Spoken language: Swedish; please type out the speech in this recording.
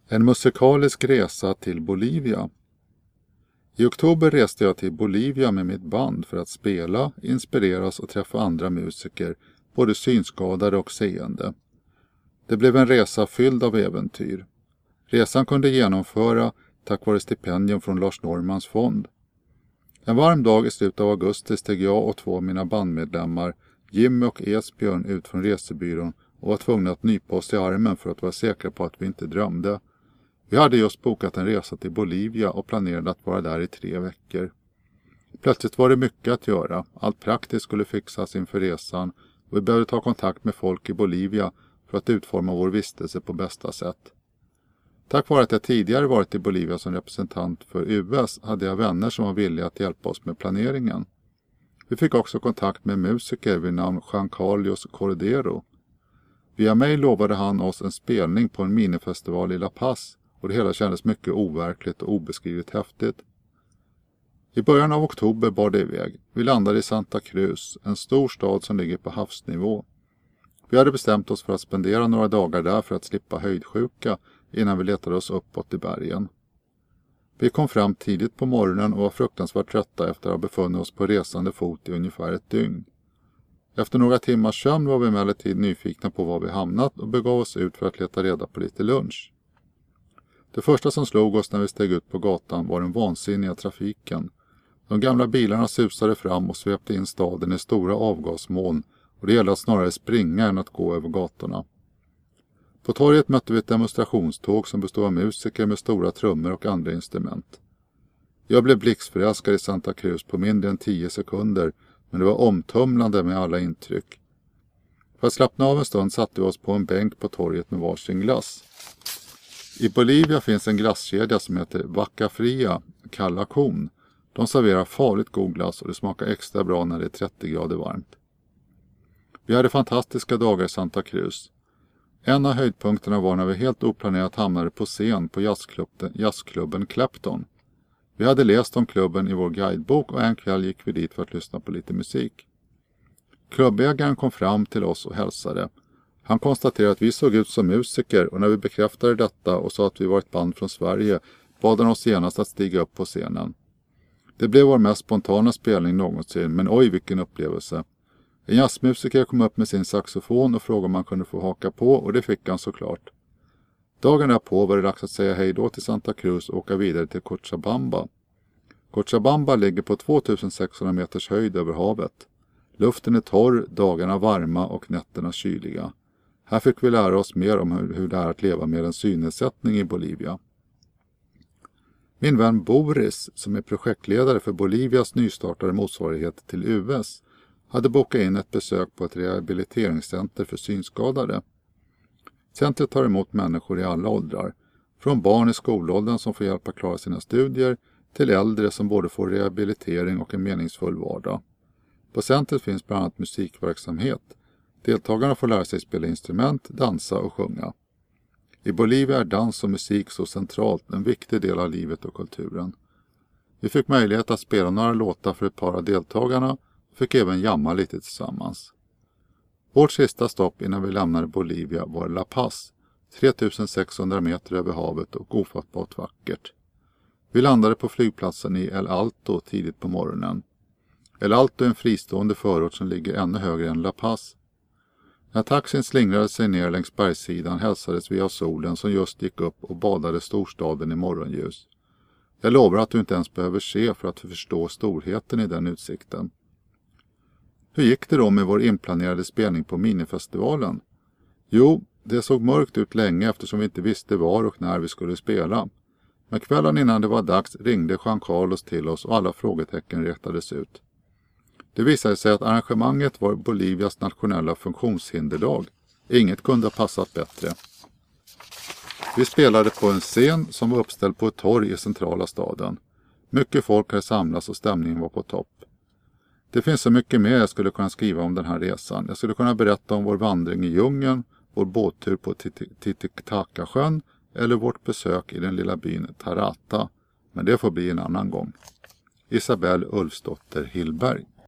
En musikalisk resa till Bolivia. I oktober reste jag till Bolivia med mitt band för att spela, inspireras och träffa andra musiker, både synskadade och seende. Det blev en resa fylld av äventyr. Resan kunde genomföra tack vare stipendium från Lars Normans fond. En varm dag i slutet av augusti steg jag och 2 av mina bandmedlemmar, Jimmy och Esbjörn, ut från resebyrån och var tvungna att nypa oss i armen för att vara säkra på att vi inte drömde. Vi hade just bokat en resa till Bolivia och planerade att vara där i 3 veckor. Plötsligt var det mycket att göra. Allt praktiskt skulle fixas inför resan och vi behövde ta kontakt med folk i Bolivia för att utforma vår vistelse på bästa sätt. Tack vare att jag tidigare varit i Bolivia som representant för US hade jag vänner som var villiga att hjälpa oss med planeringen. Vi fick också kontakt med musiker vid namn Juan Carlos Cordero. Via mig lovade han oss en spelning på en minifestival i La Paz och det hela kändes mycket overkligt och obeskrivligt häftigt. I början av oktober bar det iväg. Vi landade i Santa Cruz, en stor stad som ligger på havsnivå. Vi hade bestämt oss för att spendera några dagar där för att slippa höjdsjuka innan vi letade oss uppåt i bergen. Vi kom fram tidigt på morgonen och var fruktansvärt trötta efter att ha befunnit oss på resande fot i ungefär ett dygn. Efter några timmars sömn var vi emellertid nyfikna på var vi hamnat och begav oss ut för att leta reda på lite lunch. Det första som slog oss när vi steg ut på gatan var den vansinniga trafiken. De gamla bilarna susade fram och svepte in staden i stora avgasmoln och det gällde att snarare springa än att gå över gatorna. På torget mötte vi ett demonstrationståg som bestod av musiker med stora trummor och andra instrument. Jag blev blixtförälskad i Santa Cruz på mindre än 10 sekunder, men det var omtumlande med alla intryck. För att slappna av en stund satte vi oss på en bänk på torget med varsin glass. I Bolivia finns en glasskedja som heter Vaca Fria, kalla kon. De serverar farligt god glass och det smakar extra bra när det är 30 grader varmt. Vi hade fantastiska dagar i Santa Cruz. En av höjdpunkterna var när vi helt oplanerat hamnade på scen på jazzklubben Clapton. Vi hade läst om klubben i vår guidebok och en kväll gick vi dit för att lyssna på lite musik. Klubbägaren kom fram till oss och hälsade. Han konstaterade att vi såg ut som musiker och när vi bekräftade detta och sa att vi var ett band från Sverige bad han oss genast att stiga upp på scenen. Det blev vår mest spontana spelning någonsin, men oj vilken upplevelse. En jazzmusiker kom upp med sin saxofon och frågade om man kunde få haka på och det fick han såklart. Dagen därpå var det dags att säga hej då till Santa Cruz och åka vidare till Cochabamba. Cochabamba ligger på 2600 meters höjd över havet. Luften är torr, dagarna varma och nätterna kyliga. Här fick vi lära oss mer om hur det är att leva med en synnedsättning i Bolivia. Min vän Boris, som är projektledare för Bolivias nystartade motsvarighet till US, hade bokat in ett besök på ett rehabiliteringscenter för synskadade. Centret tar emot människor i alla åldrar, från barn i skolåldern som får hjälp att klara sina studier till äldre som både får rehabilitering och en meningsfull vardag. På centret finns bland annat musikverksamhet. Deltagarna får lära sig spela instrument, dansa och sjunga. I Bolivia är dans och musik så centralt, en viktig del av livet och kulturen. Vi fick möjlighet att spela några låtar för ett par av deltagarna och fick även jamma lite tillsammans. Vårt sista stopp innan vi lämnade Bolivia var La Paz, 3600 meter över havet och ofattbart vackert. Vi landade på flygplatsen i El Alto tidigt på morgonen. El Alto är en fristående förort som ligger ännu högre än La Paz. När taxin slingrade sig ner längs bergssidan hälsades vi av solen som just gick upp och badade storstaden i morgonljus. Jag lovar att du inte ens behöver se för att förstå storheten i den utsikten. Hur gick det då med vår inplanerade spelning på minifestivalen? Jo, det såg mörkt ut länge eftersom vi inte visste var och när vi skulle spela. Men kvällen innan det var dags ringde Juan Carlos till oss och alla frågetecken rätades ut. Det visade sig att arrangemanget var Bolivias nationella funktionshinderdag. Inget kunde ha passat bättre. Vi spelade på en scen som var uppställd på ett torg i centrala staden. Mycket folk hade samlats och stämningen var på topp. Det finns så mycket mer jag skulle kunna skriva om den här resan. Jag skulle kunna berätta om vår vandring i djungeln, vår båttur på Titicaca-sjön eller vårt besök i den lilla byn Tarata. Men det får bli en annan gång. Isabelle Ulfsdotter Hillberg.